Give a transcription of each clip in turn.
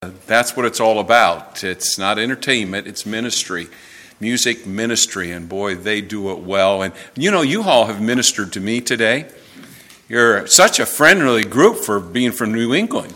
That's what it's all about. It's not entertainment, it's ministry, music ministry, and boy, they do it well. And you all have ministered to me today. You're such a friendly group for being from New England,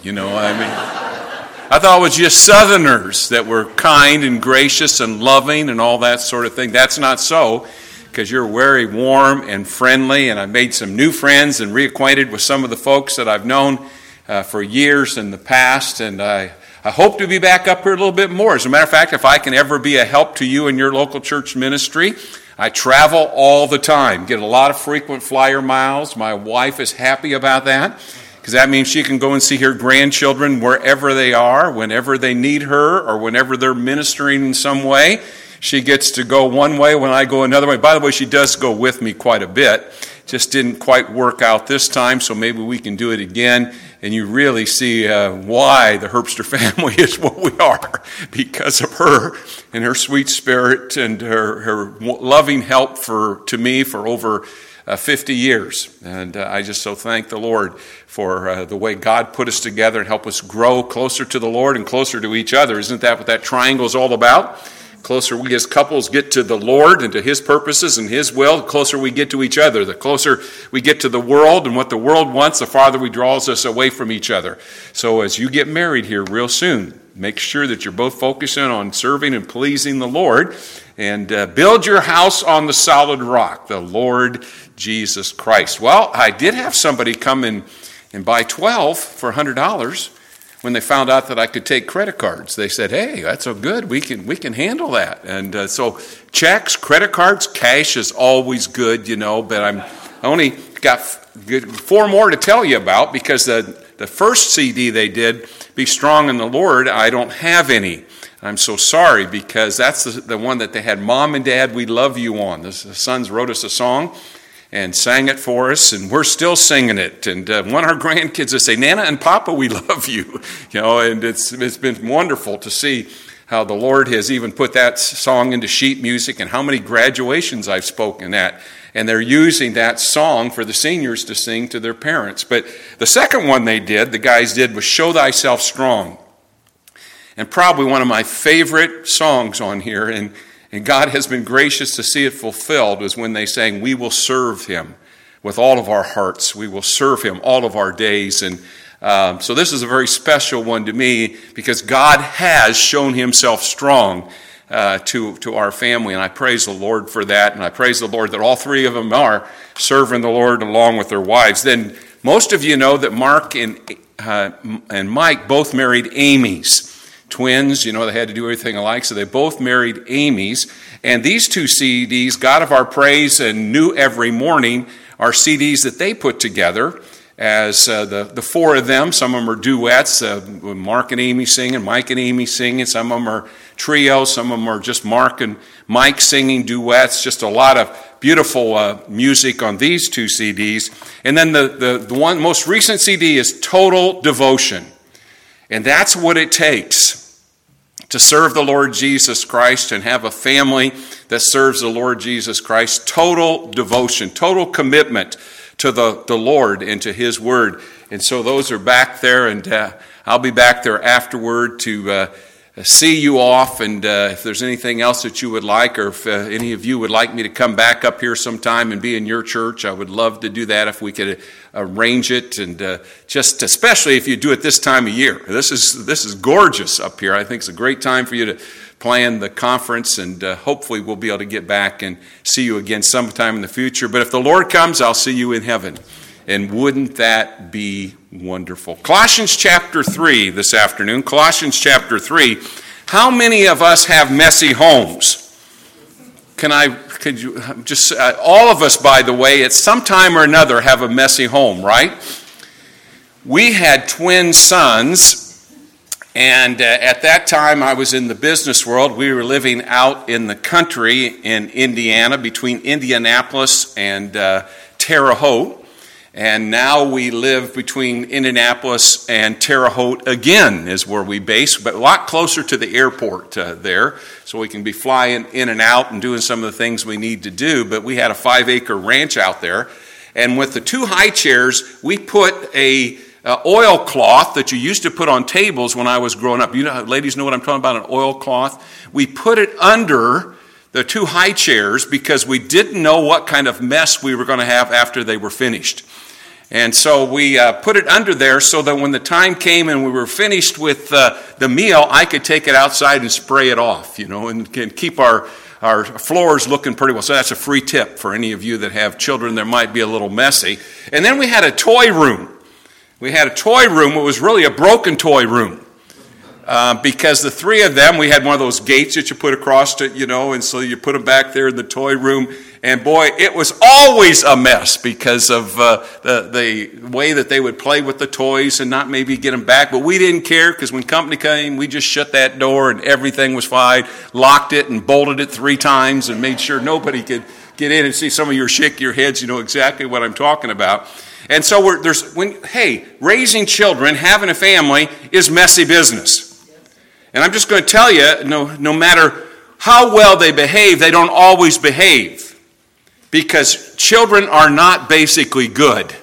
I thought it was just Southerners that were kind and gracious and loving and all that sort of thing. That's not so, because you're very warm and friendly, and I've made some new friends and reacquainted with some of the folks that I've known for years in the past, and I hope to be back up here a little bit more. As a matter of fact, if I can ever be a help to you in your local church ministry, I travel all the time, get a lot of frequent flyer miles. My wife is happy about that, because that means she can go and see her grandchildren wherever they are, whenever they need her, or whenever they're ministering in some way. She gets to go one way when I go another way. By the way, she does go with me quite a bit. Just didn't quite work out this time, so maybe we can do it again. And you really see why the Herbster family is what we are, because of her and her sweet spirit and her loving help to me for over 50 years. And I just so thank the Lord for the way God put us together and help us grow closer to the Lord and closer to each other. Isn't that what that triangle is all about? Closer we as couples get to the Lord and to His purposes and His will, the closer we get to each other. The closer we get to the world and what the world wants, the farther we draws us away from each other. So as you get married here real soon, make sure that you're both focusing on serving and pleasing the Lord, and build your house on the solid rock, the Lord Jesus Christ. Well, I did have somebody come and buy 12 for $100. When they found out that I could take credit cards, they said, "Hey, that's so good. We can handle that." And so checks, credit cards, cash is always good, but I only got 4 more to tell you about, because the first CD they did, Be Strong in the Lord, I don't have any. I'm so sorry, because that's the one that they had Mom and Dad, We Love You on. The sons wrote us a song and sang it for us, and we're still singing it. And one of our grandkids will say, "Nana and Papa, we love you." And it's been wonderful to see how the Lord has even put that song into sheet music, and how many graduations I've spoken at. And they're using that song for the seniors to sing to their parents. But the second one the guys did, was Show Thyself Strong. And probably one of my favorite songs on here, and God has been gracious to see it fulfilled, is when they sang, "We will serve Him with all of our hearts. We will serve Him all of our days." And so this is a very special one to me, because God has shown Himself strong to our family. And I praise the Lord for that. And I praise the Lord that all 3 of them are serving the Lord along with their wives. Then most of you know that Mark and Mike both married Amy's. Twins, they had to do everything alike, so they both married Amy's. And these 2 CDs, God of Our Praise and New Every Morning, are CDs that they put together as the 4 of them. Some of them are duets, Mark and Amy singing, Mike and Amy singing. Some of them are trios, some of them are just Mark and Mike singing duets. Just a lot of beautiful music on these 2 CDs. And then the one most recent CD is Total Devotion. And that's what it takes to serve the Lord Jesus Christ and have a family that serves the Lord Jesus Christ. Total devotion, total commitment to the Lord and to His Word. And so those are back there, and I'll be back there afterward to see you off. And if there's anything else that you would like, or if any of you would like me to come back up here sometime and be in your church, I would love to do that if we could arrange it. And just especially if you do it this time of year. This is gorgeous up here. I think it's a great time for you to plan the conference, and hopefully we'll be able to get back and see you again sometime in the future. But if the Lord comes, I'll see you in heaven. And wouldn't that be wonderful? Colossians chapter 3 this afternoon. Colossians chapter 3. How many of us have messy homes? Could you just, all of us, by the way, at some time or another have a messy home, right? We had twin sons, and at that time I was in the business world. We were living out in the country in Indiana, between Indianapolis and Terre Haute. And now we live between Indianapolis and Terre Haute again is where we base, but a lot closer to the airport there, so we can be flying in and out and doing some of the things we need to do. But we had a 5-acre ranch out there, and with the 2 high chairs, we put a oilcloth that you used to put on tables when I was growing up. You know, ladies know what I'm talking about, an oilcloth. We put it under the 2 high chairs because we didn't know what kind of mess we were going to have after they were finished. And so we put it under there so that when the time came and we were finished with the meal, I could take it outside and spray it off, and keep our floors looking pretty well. So that's a free tip for any of you that have children that might be a little messy. And then we had a toy room. We had a toy room. It was really a broken toy room. Because the 3 of them, we had one of those gates that you put across it, and so you put them back there in the toy room. And boy, it was always a mess because of the way that they would play with the toys and not maybe get them back. But we didn't care because when company came, we just shut that door and everything was fine, locked it and bolted it 3 times and made sure nobody could get in and see. Some of you are shaking your heads, you know exactly what I'm talking about. And so raising children, having a family is messy business. And I'm just going to tell you, no matter how well they behave, they don't always behave. Because children are not basically good.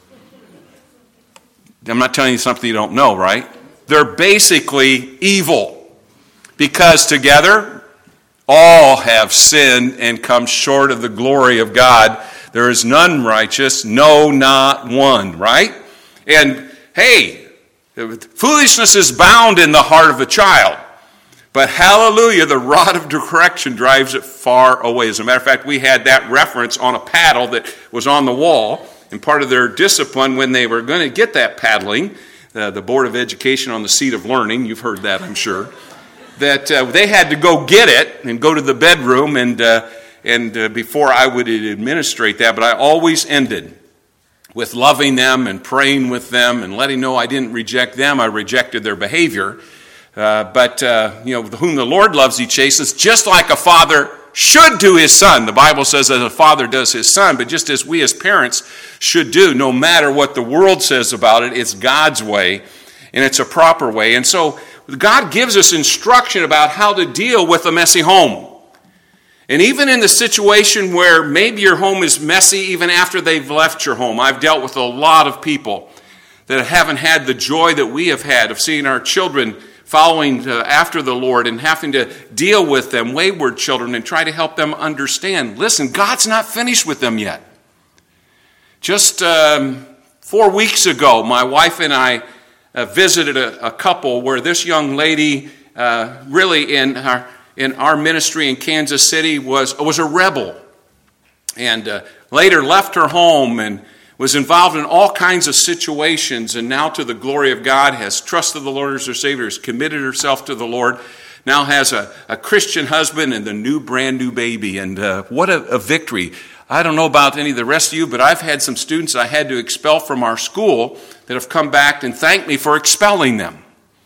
I'm not telling you something you don't know, right? They're basically evil. Because together, all have sinned and come short of the glory of God. There is none righteous, no, not one, right? And hey, foolishness is bound in the heart of a child. But hallelujah, the rod of correction drives it far away. As a matter of fact, we had that reference on a paddle that was on the wall. And part of their discipline when they were going to get that paddling, the Board of Education on the seat of learning, you've heard that, I'm sure, that they had to go get it and go to the bedroom and before I would administrate that. But I always ended with loving them and praying with them and letting know I didn't reject them, I rejected their behavior. But whom the Lord loves, he chastens, just like a father should do his son. The Bible says that a father does his son, but just as we as parents should do, no matter what the world says about it, it's God's way, and it's a proper way. And so God gives us instruction about how to deal with a messy home. And even in the situation where maybe your home is messy even after they've left your home, I've dealt with a lot of people that haven't had the joy that we have had of seeing our children following after the Lord and having to deal with them, wayward children, and try to help them understand. Listen, God's not finished with them yet. Just 4 weeks ago, my wife and I visited a couple where this young lady really in our ministry in Kansas City was a rebel. And later left her home and was involved in all kinds of situations, and now to the glory of God has trusted the Lord as her Savior, has committed herself to the Lord, now has a Christian husband and a brand new baby. And what a victory. I don't know about any of the rest of you, but I've had some students I had to expel from our school that have come back and thanked me for expelling them.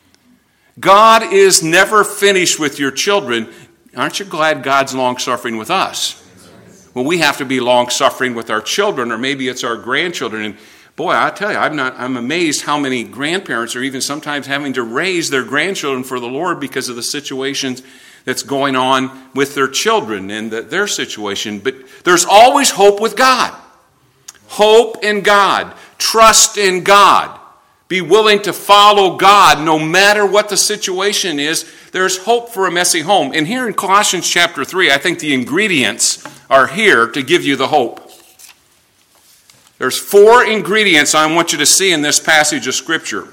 God is never finished with your children. Aren't you glad God's long-suffering with us? Well, we have to be long-suffering with our children, or maybe it's our grandchildren. And boy, I tell you, I'm amazed how many grandparents are even sometimes having to raise their grandchildren for the Lord because of the situations that's going on with their children and their situation. But there's always hope with God. Hope in God. Trust in God. Be willing to follow God no matter what the situation is. There's hope for a messy home. And here in Colossians chapter 3, I think the ingredients are here to give you the hope. There's 4 ingredients I want you to see in this passage of Scripture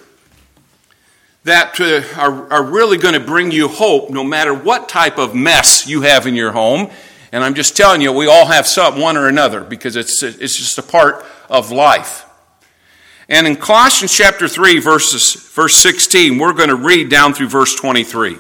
that are really going to bring you hope no matter what type of mess you have in your home. And I'm just telling you, we all have one or another because it's just a part of life. And in Colossians chapter 3, verse 16, we're going to read down through verse 23.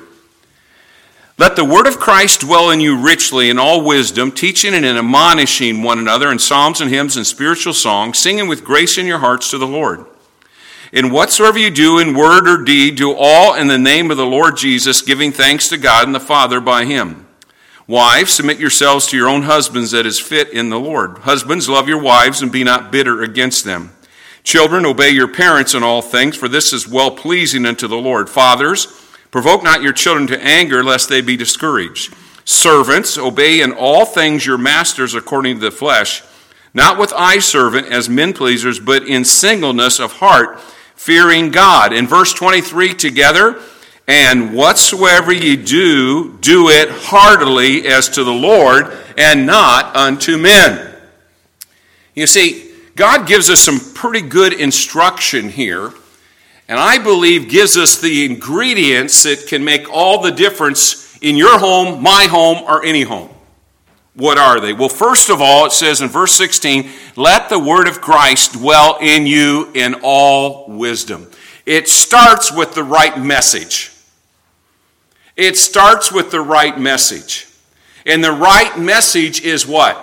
Let the word of Christ dwell in you richly in all wisdom, teaching and admonishing one another in psalms and hymns and spiritual songs, singing with grace in your hearts to the Lord. In whatsoever you do in word or deed, do all in the name of the Lord Jesus, giving thanks to God and the Father by him. Wives, submit yourselves to your own husbands that is fit in the Lord. Husbands, love your wives and be not bitter against them. Children, obey your parents in all things, for this is well-pleasing unto the Lord. Fathers, provoke not your children to anger, lest they be discouraged. Servants, obey in all things your masters according to the flesh, not with eye servant as men pleasers, but in singleness of heart, fearing God. In verse 23 together, and whatsoever ye do, do it heartily as to the Lord and not unto men. You see, God gives us some pretty good instruction here, and I believe gives us the ingredients that can make all the difference in your home, my home, or any home. What are they? Well, first of all, it says in verse 16, let the word of Christ dwell in you in all wisdom. It starts with the right message. It starts with the right message. And the right message is what?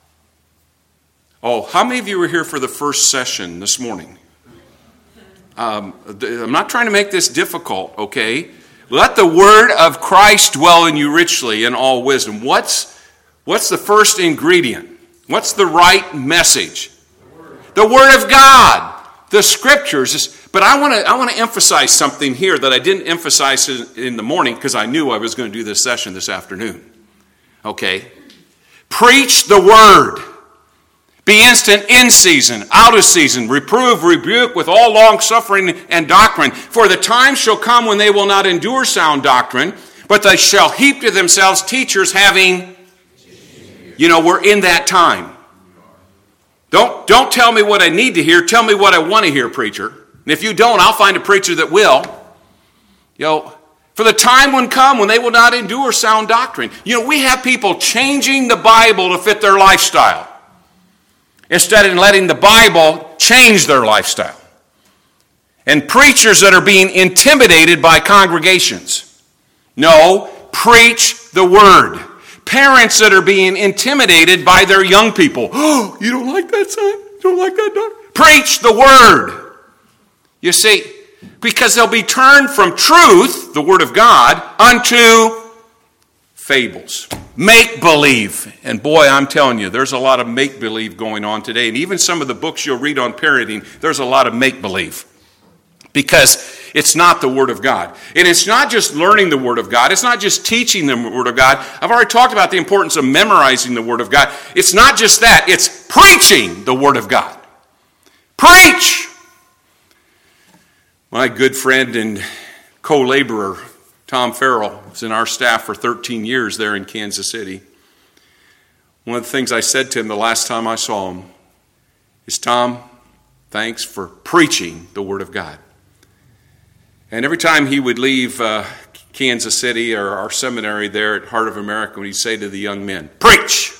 Oh, how many of you were here for the first session this morning? I'm not trying to make this difficult, okay? Let the word of Christ dwell in you richly in all wisdom. What's the first ingredient? What's the right message? The Word of God, the Scriptures. But I want to emphasize something here that I didn't emphasize in the morning because I knew I was going to do this session this afternoon. Okay? Preach the Word. Be instant in season, out of season. Reprove, rebuke with all long suffering and doctrine. For the time shall come when they will not endure sound doctrine, but they shall heap to themselves teachers having... You know, we're in that time. Don't tell me what I need to hear. Tell me what I want to hear, preacher. And if you don't, I'll find a preacher that will. You know, for the time will come when they will not endure sound doctrine. You know, we have people changing the Bible to fit their lifestyle instead of letting the Bible change their lifestyle. And preachers that are being intimidated by congregations. No, preach the Word. Parents that are being intimidated by their young people. Oh, you don't like that, son? You don't like that, daughter? Preach the Word. You see, because they'll be turned from truth, the Word of God, unto fables. Make-believe. And boy, I'm telling you, there's a lot of make-believe going on today. And even some of the books you'll read on parenting, there's a lot of make-believe. Because it's not the Word of God. And it's not just learning the Word of God. It's not just teaching the Word of God. I've already talked about the importance of memorizing the Word of God. It's not just that. It's preaching the Word of God. Preach! My good friend and co-laborer, Tom Farrell, was in our staff for 13 years there in Kansas City. One of the things I said to him the last time I saw him is, Tom, thanks for preaching the Word of God. And every time he would leave Kansas City or our seminary there at Heart of America, he'd say to the young men, preach!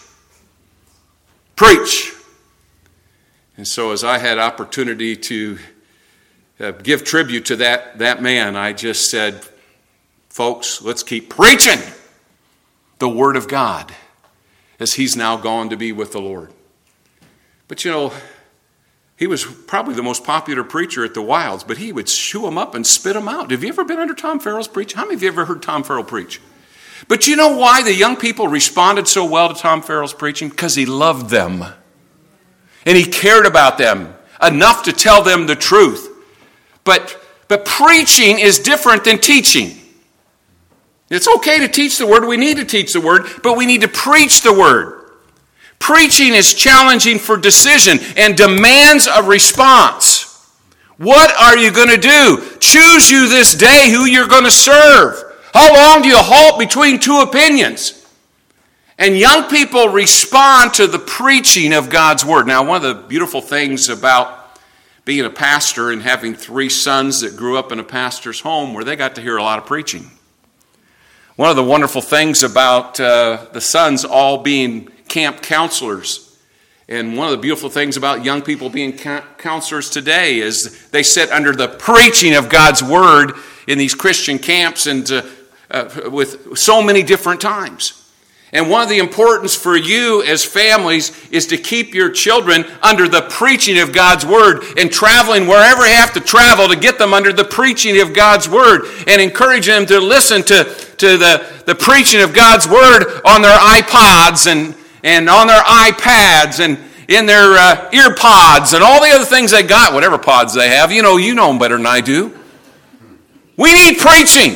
Preach! And so as I had opportunity to give tribute to that man, I just said, folks, let's keep preaching the Word of God as he's now gone to be with the Lord. But you know, he was probably the most popular preacher at the Wilds, but he would chew them up and spit them out. Have you ever been under Tom Farrell's preach? How many of you ever heard Tom Farrell preach? But you know why the young people responded so well to Tom Farrell's preaching? Because he loved them. And he cared about them enough to tell them the truth. But preaching is different than teaching. It's okay to teach the Word. We need to teach the Word, but we need to preach the Word. Preaching is challenging for decision and demands a response. What are you going to do? Choose you this day who you're going to serve. How long do you halt between two opinions? And young people respond to the preaching of God's Word. Now, one of the beautiful things about being a pastor and having 3 sons that grew up in a pastor's home where they got to hear a lot of preaching. One of the wonderful things about the sons all being camp counselors, and one of the beautiful things about young people being counselors today is they sit under the preaching of God's Word in these Christian camps and with so many different times. And one of the importance for you as families is to keep your children under the preaching of God's Word and traveling wherever you have to travel to get them under the preaching of God's Word and encourage them to listen to the preaching of God's Word on their iPods and on their iPads and in their ear pods and all the other things they got, whatever pods they have. You know them better than I do. We need preaching.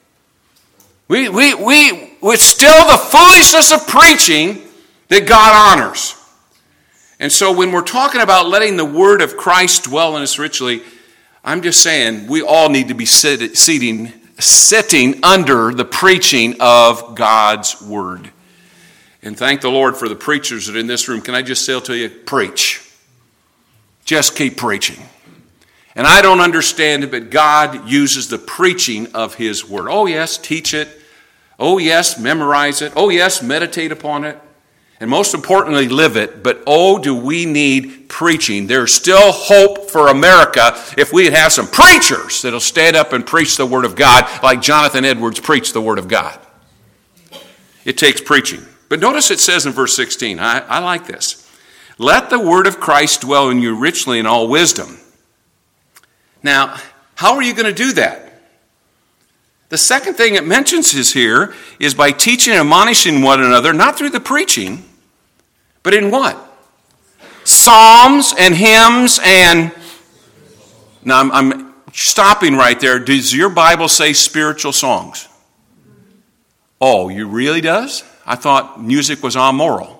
It's still the foolishness of preaching that God honors. And so when we're talking about letting the Word of Christ dwell in us richly, I'm just saying we all need to be sitting under the preaching of God's Word. And thank the Lord for the preachers that are in this room. Can I just say to you, preach. Just keep preaching. And I don't understand it, but God uses the preaching of His Word. Oh yes, teach it. Oh yes, memorize it. Oh yes, meditate upon it. And most importantly, live it. But oh, do we need preaching. There's still hope for America if we have some preachers that'll stand up and preach the Word of God like Jonathan Edwards preached the Word of God. It takes preaching. But notice it says in verse 16, I like this. Let the word of Christ dwell in you richly in all wisdom. Now, how are you going to do that? The second thing it mentions is here is by teaching and admonishing one another, not through the preaching, but in what? Psalms and hymns and... Now, I'm stopping right there. Does your Bible say spiritual songs? Oh, you really does? I thought music was amoral.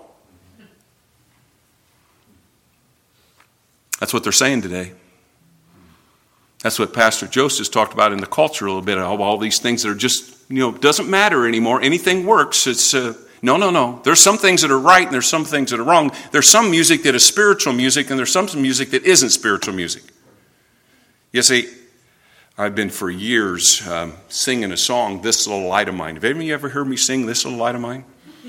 That's what they're saying today. That's what Pastor Joseph's talked about in the culture a little bit, of all these things that are just, doesn't matter anymore. Anything works. It's no. There's some things that are right and there's some things that are wrong. There's some music that is spiritual music and there's some music that isn't spiritual music. You see, I've been for years singing a song, This Little Light of Mine. Have any of you ever heard me sing This Little Light of Mine?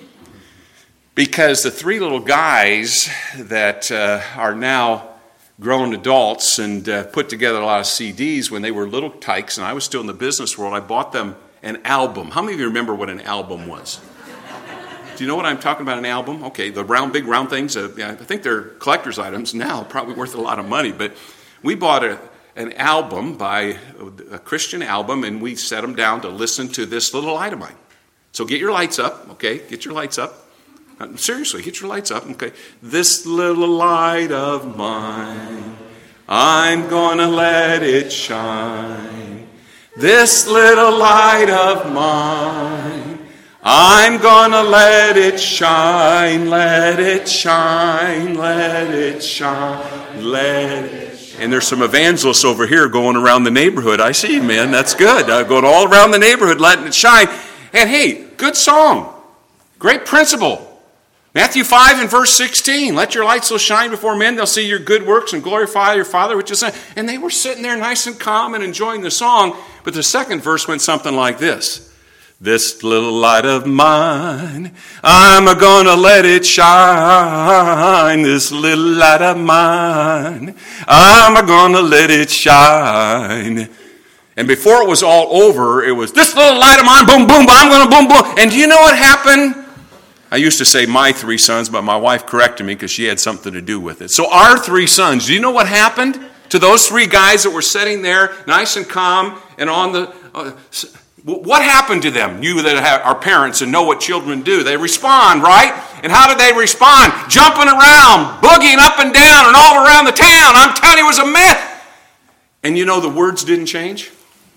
Because the three little guys that are now grown adults and put together a lot of CDs when they were little tykes, and I was still in the business world, I bought them an album. How many of you remember what an album was? Do you know what I'm talking about, an album? Okay, the big round things, I think they're collector's items now, probably worth a lot of money, but we bought an album by a Christian album, and we set them down to listen to This Little Light of Mine. So get your lights up, okay? Get your lights up. Seriously, get your lights up, okay? This little light of mine, I'm gonna let it shine. This little light of mine, I'm gonna let it shine, let it shine, let it shine, let it shine. And there's some evangelists over here going around the neighborhood. I see you, man. That's good. Going all around the neighborhood, letting it shine. And hey, good song. Great principle. Matthew 5 and verse 16, let your light so shine before men, they'll see your good works and glorify your Father which is in. And they were sitting there nice and calm and enjoying the song. But the second verse went something like this. This little light of mine, I'm gonna let it shine. This little light of mine, I'm gonna let it shine. And before it was all over, it was, this little light of mine, boom, boom, I'm gonna boom, boom. And do you know what happened? I used to say my three sons, but my wife corrected me because she had something to do with it. So our three sons, do you know what happened to those three guys that were sitting there nice and calm and on the... what happened to them? You that are parents and know what children do. They respond, right? And how did they respond? Jumping around, boogieing up and down and all around the town. I'm telling you, it was a mess. And you know the words didn't change?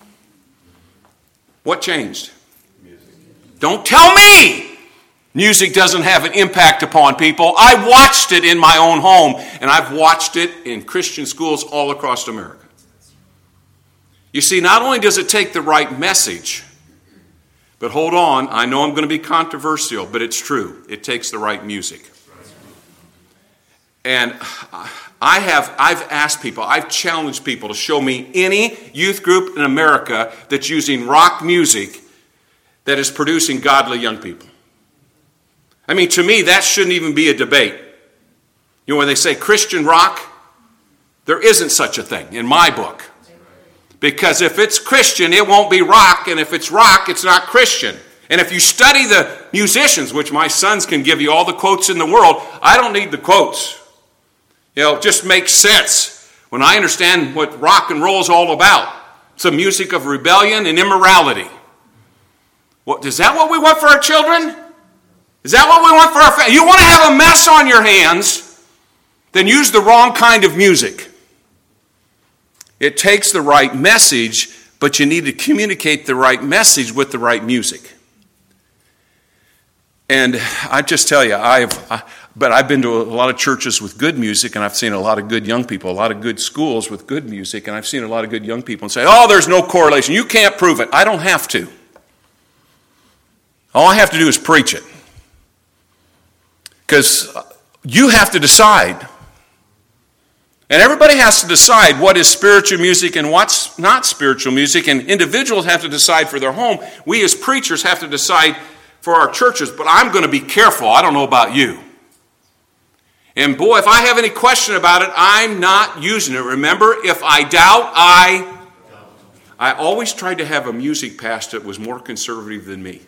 What changed? Music. Don't tell me! Music doesn't have an impact upon people. I watched it in my own home, and I've watched it in Christian schools all across America. You see, not only does it take the right message, but hold on, I know I'm going to be controversial, but it's true. It takes the right music. And I've asked people, I've challenged people to show me any youth group in America that's using rock music that is producing godly young people. I mean, to me, that shouldn't even be a debate. You know, when they say Christian rock, there isn't such a thing in my book. Because if it's Christian, it won't be rock, and if it's rock, it's not Christian. And if you study the musicians, which my sons can give you all the quotes in the world, I don't need the quotes. It just makes sense when I understand what rock and roll is all about. It's a music of rebellion and immorality. Is that what we want for our children? Is that what we want for our family? You want to have a mess on your hands? Then use the wrong kind of music. It takes the right message, but you need to communicate the right message with the right music. And I just tell you, But I've been to a lot of churches with good music, and I've seen a lot of good young people, a lot of good schools with good music, and I've seen a lot of good young people and say, oh, there's no correlation. You can't prove it. I don't have to. All I have to do is preach it. Because you have to decide. And everybody has to decide what is spiritual music and what's not spiritual music, and individuals have to decide for their home. We as preachers have to decide for our churches, but I'm going to be careful. I don't know about you. And boy, if I have any question about it, I'm not using it. Remember, if I doubt, I always tried to have a music pastor that was more conservative than me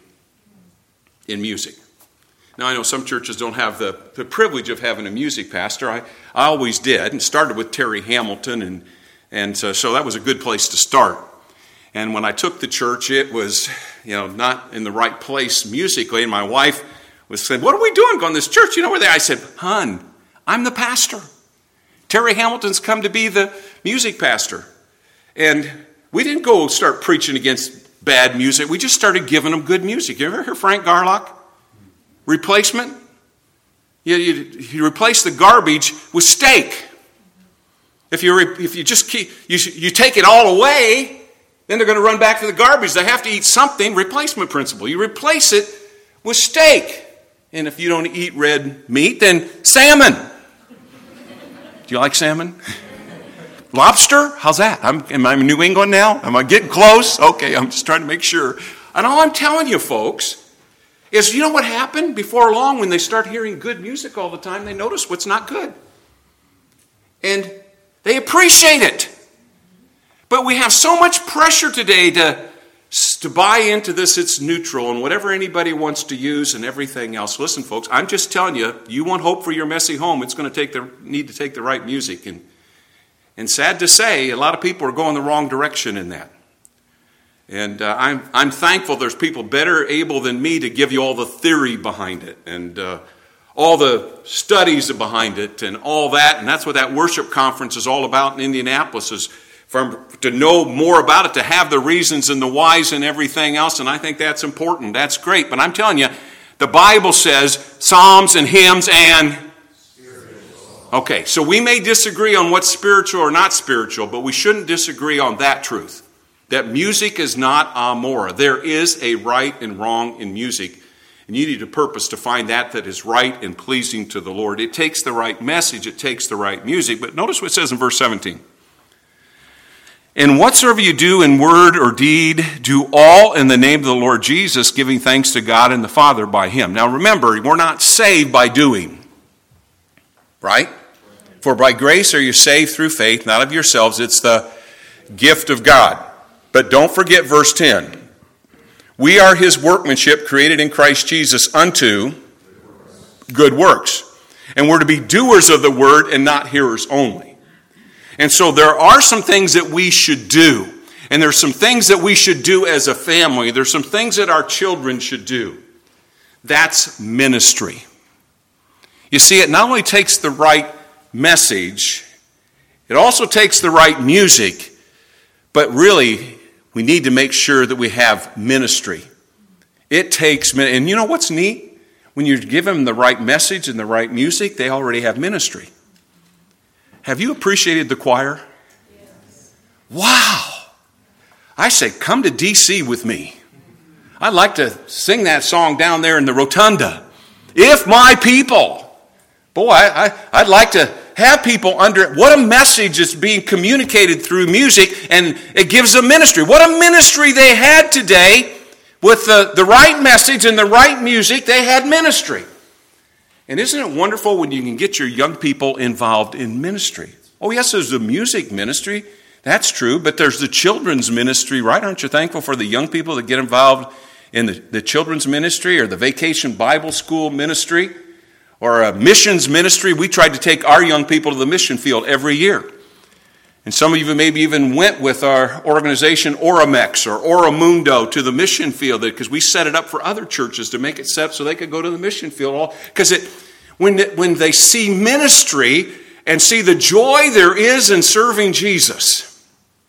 in music. Now, I know some churches don't have the privilege of having a music pastor. I always did, and started with Terry Hamilton, and so that was a good place to start. And when I took the church, it was, not in the right place musically, and my wife was saying, what are we doing going to this church? Where they are? I said, hon, I'm the pastor. Terry Hamilton's come to be the music pastor. And we didn't go start preaching against bad music. We just started giving them good music. You ever hear Frank Garlock? Replacement? You replace the garbage with steak. If you just keep, you take it all away, then they're going to run back to the garbage. They have to eat something. Replacement principle. You replace it with steak. And if you don't eat red meat, then salmon. Do you like salmon? Lobster? How's that? Am I in New England now? Am I getting close? Okay, I'm just trying to make sure. And all I'm telling you, folks, is you know what happened? Before long, when they start hearing good music all the time, they notice what's not good. And they appreciate it. But we have so much pressure today to buy into this, it's neutral, and whatever anybody wants to use and everything else. Listen, folks, I'm just telling you, you want hope for your messy home, it's going to need to take the right music. And sad to say, a lot of people are going the wrong direction in that. And I'm thankful there's people better able than me to give you all the theory behind it and all the studies behind it and all that. And that's what that worship conference is all about in Indianapolis, is to know more about it, to have the reasons and the whys and everything else. And I think that's important. That's great. But I'm telling you, the Bible says psalms and hymns and... Okay, so we may disagree on what's spiritual or not spiritual, but we shouldn't disagree on that truth. That music is not amora. There is a right and wrong in music. And you need a purpose to find that is right and pleasing to the Lord. It takes the right message. It takes the right music. But notice what it says in verse 17. And whatsoever you do in word or deed, do all in the name of the Lord Jesus, giving thanks to God and the Father by him. Now remember, we're not saved by doing. Right? For by grace are you saved through faith, not of yourselves. It's the gift of God. But don't forget verse 10. We are his workmanship created in Christ Jesus unto good works. And we're to be doers of the word and not hearers only. And so there are some things that we should do. And there's some things that we should do as a family. There's some things that our children should do. That's ministry. You see, it not only takes the right message, it also takes the right music, but really, we need to make sure that we have ministry. It takes, and you know what's neat? When you give them the right message and the right music, they already have ministry. Have you appreciated the choir? Yes. Wow! I say, come to D.C. with me. I'd like to sing that song down there in the rotunda. If my people. Boy, I'd like to have people under it. What a message is being communicated through music, and it gives them ministry. What a ministry they had today with the right message and the right music. They had ministry. And isn't it wonderful when you can get your young people involved in ministry? Oh, yes, there's the music ministry. That's true, but there's the children's ministry, right? Aren't you thankful for the young people that get involved in the children's ministry or the Vacation Bible School ministry? Or a missions ministry. We tried to take our young people to the mission field every year. And some of you maybe even went with our organization Oramex or Oramundo to the mission field, because we set it up for other churches to make it set up so they could go to the mission field. Because when they see ministry and see the joy there is in serving Jesus,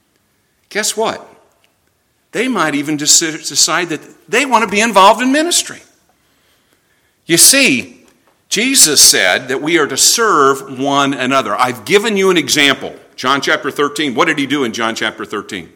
guess what? They might even decide that they want to be involved in ministry. You see, Jesus said that we are to serve one another. I've given you an example. John chapter 13. What did he do in John chapter 13?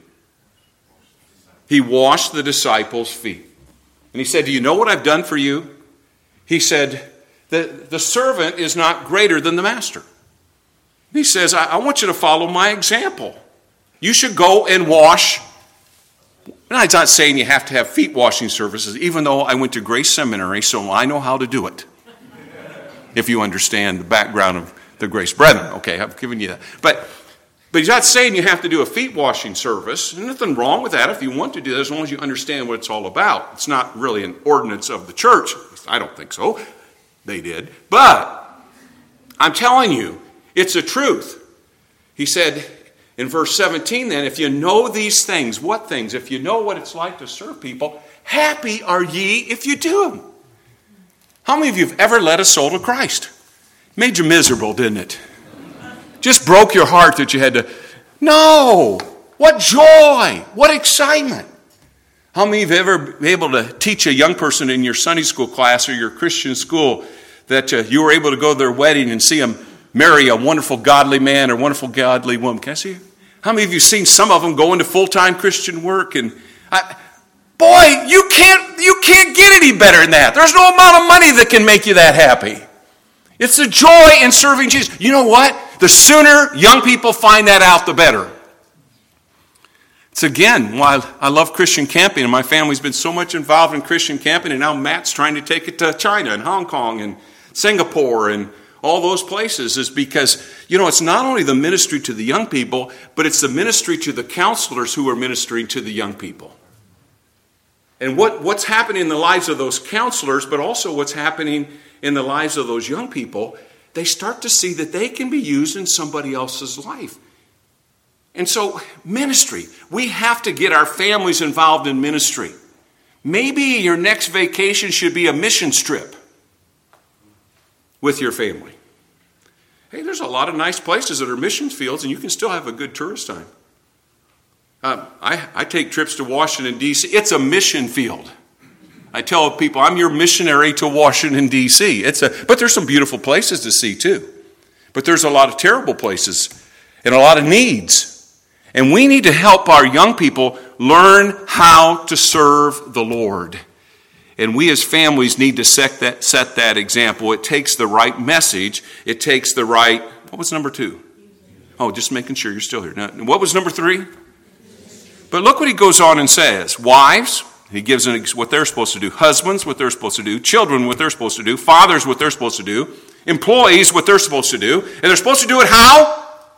He washed the disciples' feet. And he said, do you know what I've done for you? He said, the servant is not greater than the master. He says, I want you to follow my example. You should go and wash. And I'm not saying you have to have feet washing services, even though I went to Grace Seminary, so I know how to do it. If you understand the background of the Grace Brethren. Okay, I've given you that. But he's not saying you have to do a feet washing service. There's nothing wrong with that if you want to do that, as long as you understand what it's all about. It's not really an ordinance of the church. I don't think so. They did. But I'm telling you, it's a truth. He said in verse 17 then, if you know these things, what things? If you know what it's like to serve people, happy are ye if you do them. How many of you have ever led a soul to Christ? Made you miserable, didn't it? Just broke your heart that you had to. No! What joy! What excitement! How many of you have ever been able to teach a young person in your Sunday school class or your Christian school that you were able to go to their wedding and see them marry a wonderful godly man or wonderful godly woman? Can I see you? How many of you have seen some of them go into full-time Christian work? And boy, you can't get any better than that. There's no amount of money that can make you that happy. It's the joy in serving Jesus. You know what? The sooner young people find that out, the better. It's again why I love Christian camping, and my family's been so much involved in Christian camping, and now Matt's trying to take it to China and Hong Kong and Singapore and all those places, is because, it's not only the ministry to the young people, but it's the ministry to the counselors who are ministering to the young people. And what's happening in the lives of those counselors, but also what's happening in the lives of those young people, they start to see that they can be used in somebody else's life. And so, ministry. We have to get our families involved in ministry. Maybe your next vacation should be a mission trip with your family. Hey, there's a lot of nice places that are mission fields, and you can still have a good tourist time. I take trips to Washington, D.C. It's a mission field. I tell people, I'm your missionary to Washington, D.C. But there's some beautiful places to see, too. But there's a lot of terrible places and a lot of needs. And we need to help our young people learn how to serve the Lord. And we as families need to set that example. It takes the right message. It takes the right... What was number 2? Oh, just making sure you're still here. Now, what was number 3? But look what he goes on and says. Wives, he gives what they're supposed to do. Husbands, what they're supposed to do. Children, what they're supposed to do. Fathers, what they're supposed to do. Employees, what they're supposed to do. And they're supposed to do it how?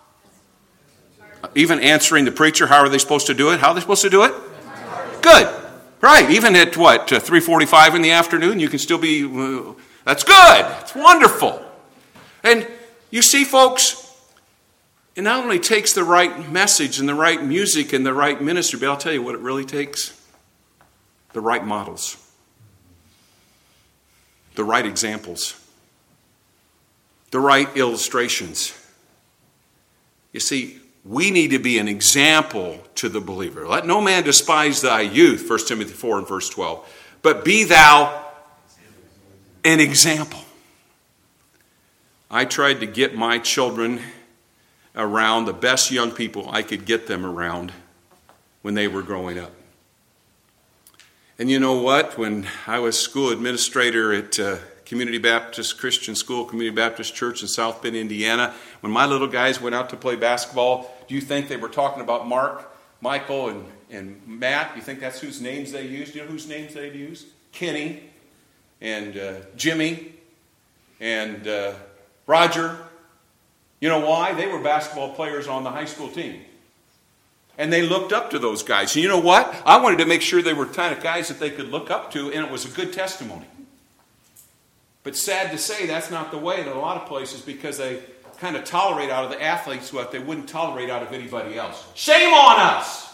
Even answering the preacher, how are they supposed to do it? How are they supposed to do it? Good. Right. Even at 3:45 in the afternoon, you can still be, that's good. It's wonderful. And you see, folks, it not only takes the right message and the right music and the right ministry, but I'll tell you what it really takes. The right models. The right examples. The right illustrations. You see, we need to be an example to the believer. Let no man despise thy youth, 1 Timothy 4 and verse 12. But be thou an example. I tried to get my children around the best young people I could get them around when they were growing up. And you know what? When I was school administrator at Community Baptist Christian School, Community Baptist Church in South Bend, Indiana, when my little guys went out to play basketball, do you think they were talking about Mark, Michael, and Matt? Do you think that's whose names they used? Do you know whose names they used? Kenny and Jimmy and Roger. You know why? They were basketball players on the high school team. And they looked up to those guys. And you know what? I wanted to make sure they were the kind of guys that they could look up to, and it was a good testimony. But sad to say, that's not the way in a lot of places, because they kind of tolerate out of the athletes what they wouldn't tolerate out of anybody else. Shame on us!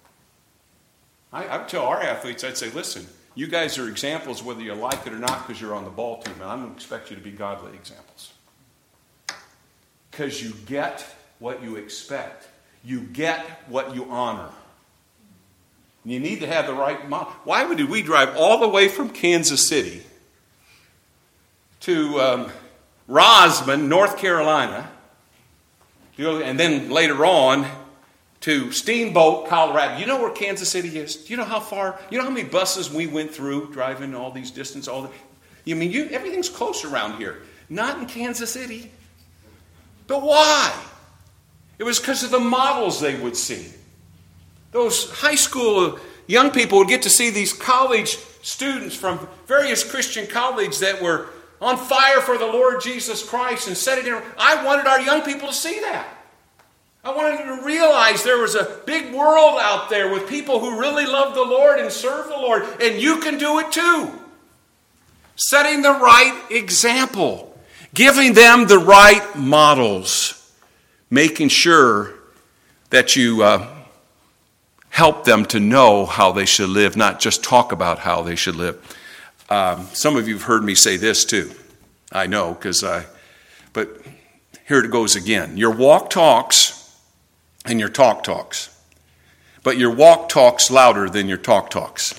I would tell our athletes, I'd say, listen, you guys are examples whether you like it or not because you're on the ball team, and I'm going to expect you to be godly examples. Because you get what you expect. You get what you honor. You need to have the right model. Why did we drive all the way from Kansas City to Rosman, North Carolina, and then later on to Steamboat, Colorado. You know where Kansas City is? Do you know how far? You know how many buses we went through driving all these distance? Everything's close around here. Not in Kansas City. But why? It was because of the models they would see. Those high school young people would get to see these college students from various Christian colleges that were on fire for the Lord Jesus Christ and set it in. I wanted our young people to see that. I wanted them to realize there was a big world out there with people who really love the Lord and serve the Lord, and you can do it too. Setting the right example, giving them the right models, making sure that you help them to know how they should live, not just talk about how they should live. Some of you have heard me say this too. I know, but here it goes again. Your walk talks and your talk talks. But your walk talks louder than your talk talks.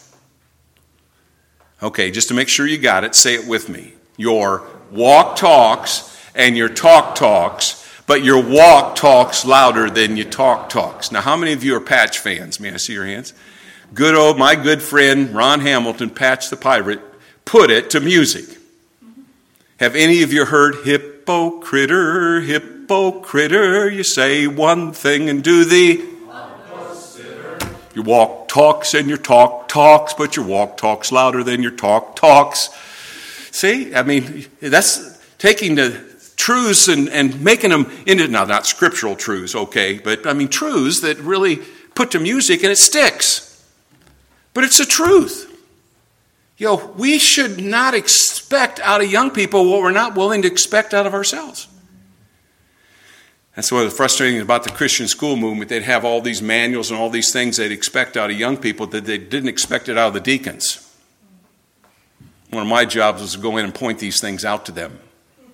Okay, just to make sure you got it, say it with me. Your walk talks and your talk talks, but your walk talks louder than your talk talks. Now, how many of you are Patch fans? May I see your hands? My good friend Ron Hamilton, Patch the Pirate, put it to music. Have any of you heard hippo critter, you say one thing and do the opposite. Your walk talks and your talk talks, but your walk talks louder than your talk talks. See, that's taking the truths and making them into, now not scriptural truths, okay, but truths that really put to music and it sticks. But it's the truth. We should not expect out of young people what we're not willing to expect out of ourselves. That's one of the frustrating things about the Christian school movement. They'd have all these manuals and all these things they'd expect out of young people that they didn't expect it out of the deacons. One of my jobs was to go in and point these things out to them.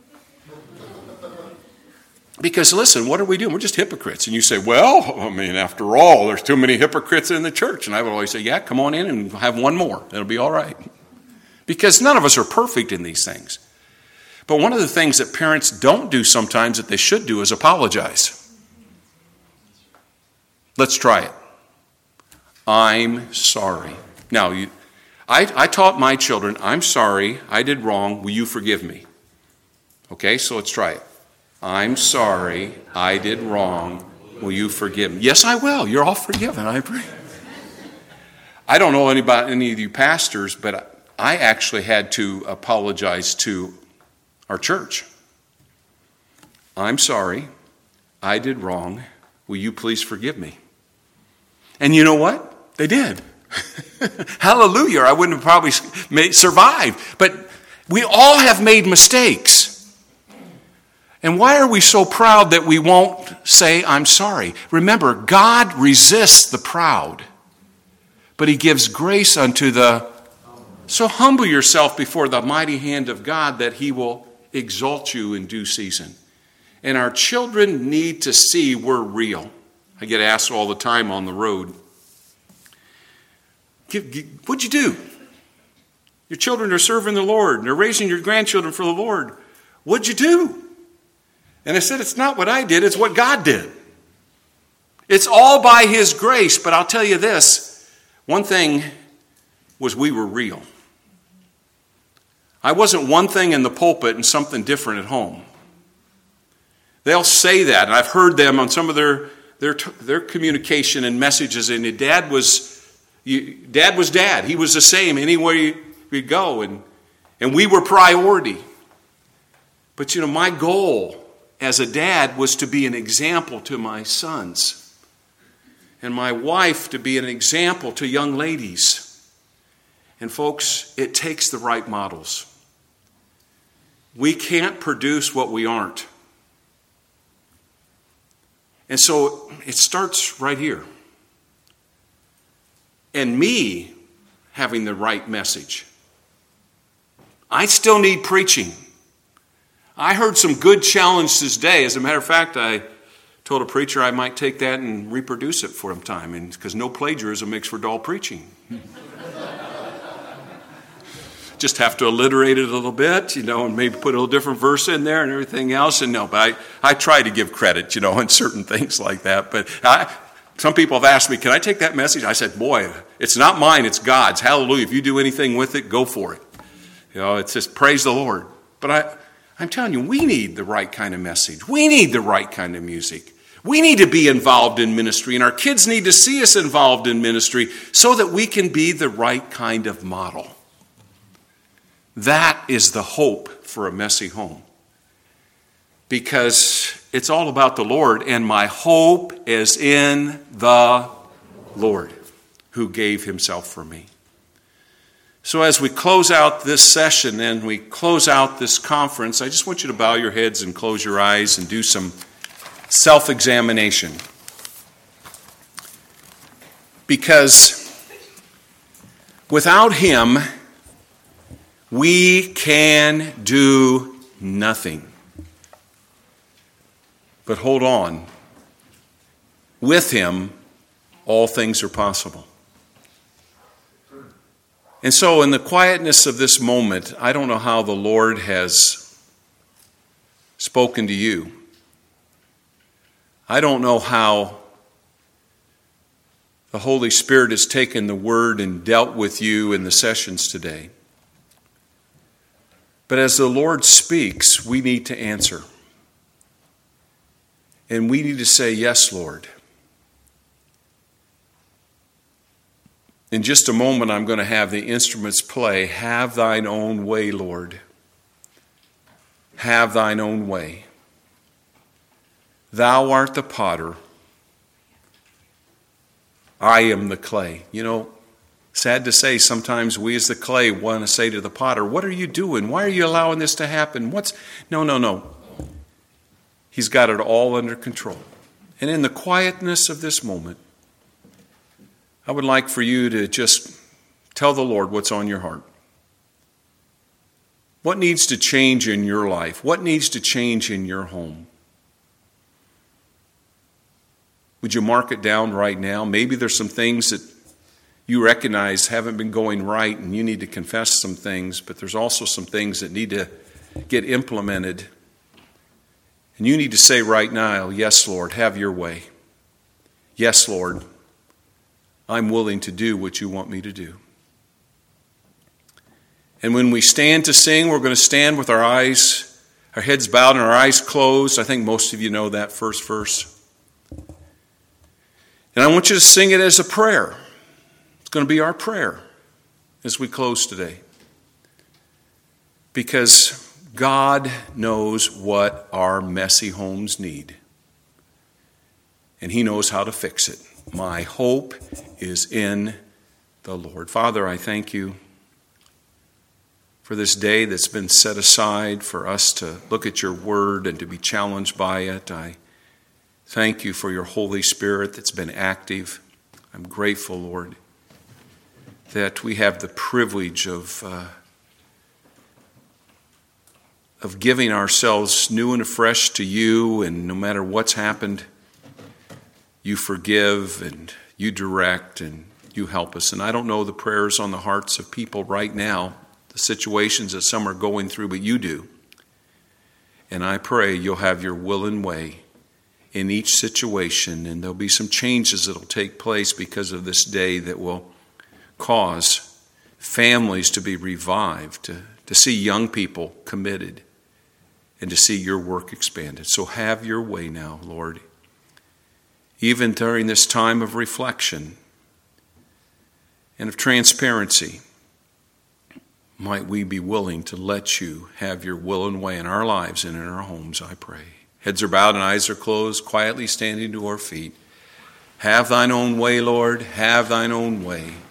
Because listen, what are we doing? We're just hypocrites. And you say, after all, there's too many hypocrites in the church. And I would always say, yeah, come on in and have one more. It'll be all right. Because none of us are perfect in these things. But one of the things that parents don't do sometimes that they should do is apologize. Let's try it. I'm sorry. Now, I taught my children, I'm sorry, I did wrong, will you forgive me? Okay, so let's try it. I'm sorry, I did wrong, will you forgive me? Yes, I will. You're all forgiven, I pray. I don't know any of you pastors, but I actually had to apologize to our church. I'm sorry, I did wrong, will you please forgive me? And you know what? They did. Hallelujah, I wouldn't have probably survived. But we all have made mistakes. And why are we so proud that we won't say, I'm sorry? Remember, God resists the proud, but he gives grace unto the... So humble yourself before the mighty hand of God that he will exalt you in due season. And our children need to see we're real. I get asked all the time on the road, what'd you do? Your children are serving the Lord. They're raising your grandchildren for the Lord. What'd you do? And I said, it's not what I did, it's what God did. It's all by his grace. But I'll tell you this, one thing was we were real. I wasn't one thing in the pulpit and something different at home. They'll say that, and I've heard them on some of their communication and messages, and Dad was Dad. He was the same anywhere we go, and we were priority. But my goal as a dad was to be an example to my sons, and my wife to be an example to young ladies. And folks, it takes the right models. We can't produce what we aren't. And so it starts right here. And me having the right message. I still need preaching. I heard some good challenges today. As a matter of fact, I told a preacher I might take that and reproduce it for him time, because no plagiarism makes for dull preaching. just have to alliterate it a little bit, and maybe put a little different verse in there and everything else. And but I try to give credit, in certain things like that. But some people have asked me, can I take that message? I said, boy, it's not mine, it's God's. Hallelujah. If you do anything with it, go for it. It's just praise the Lord. But I'm telling you, we need the right kind of message. We need the right kind of music. We need to be involved in ministry, and our kids need to see us involved in ministry so that we can be the right kind of model. That is the hope for a messy home. Because it's all about the Lord, and my hope is in the Lord who gave himself for me. So as we close out this session and we close out this conference, I just want you to bow your heads and close your eyes and do some self-examination. Because without him, we can do nothing. But hold on. With him, all things are possible. And so in the quietness of this moment, I don't know how the Lord has spoken to you. I don't know how the Holy Spirit has taken the word and dealt with you in the sessions today. But as the Lord speaks, we need to answer. And we need to say, yes, Lord. In just a moment, I'm going to have the instruments play, Have Thine Own Way, Lord. Have Thine Own way. Thou art the potter. I am the clay. Sad to say, sometimes we as the clay want to say to the potter, what are you doing? Why are you allowing this to happen? No. He's got it all under control. And in the quietness of this moment, I would like for you to just tell the Lord what's on your heart. What needs to change in your life? What needs to change in your home? Would you mark it down right now? Maybe there's some things that you recognize haven't been going right and you need to confess some things, but there's also some things that need to get implemented. And you need to say right now, yes, Lord, have your way. Yes, Lord, I'm willing to do what you want me to do. And when we stand to sing, we're going to stand with our heads bowed and our eyes closed. I think most of you know that first verse. And I want you to sing it as a prayer. It's going to be our prayer as we close today. Because God knows what our messy homes need. And he knows how to fix it. My hope is in the Lord. Father, I thank you for this day that's been set aside for us to look at your word and to be challenged by it. I thank you for your Holy Spirit that's been active. I'm grateful, Lord, that we have the privilege of giving ourselves new and afresh to you, and no matter what's happened, you forgive and you direct and you help us. And I don't know the prayers on the hearts of people right now, the situations that some are going through, but you do. And I pray you'll have your will and way in each situation, and there'll be some changes that'll take place because of this day that will cause families to be revived, to see young people committed, and to see your work expanded. So have your way now, Lord. Even during this time of reflection and of transparency, might we be willing to let you have your will and way in our lives and in our homes, I pray. Heads are bowed and eyes are closed, quietly standing to our feet. Have thine own way, Lord. Have thine own way.